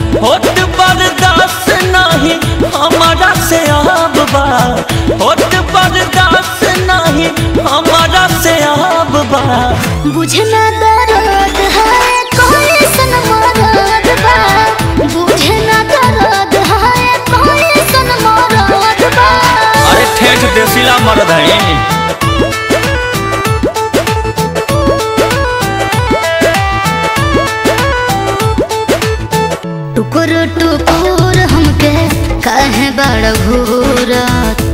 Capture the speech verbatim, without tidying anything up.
होत बर्दाश्त नहीं हमारा से अब बा, होत बर्दाश्त नहीं हमारा से अब बा। बुझना दर्द है कोई सन मरद बा, बुझना दर्द है कोई सन मरद बा। अरे ठेठ देसीला मर्द है। टुकुर टुकुर हमके काहे बड़ घूरत,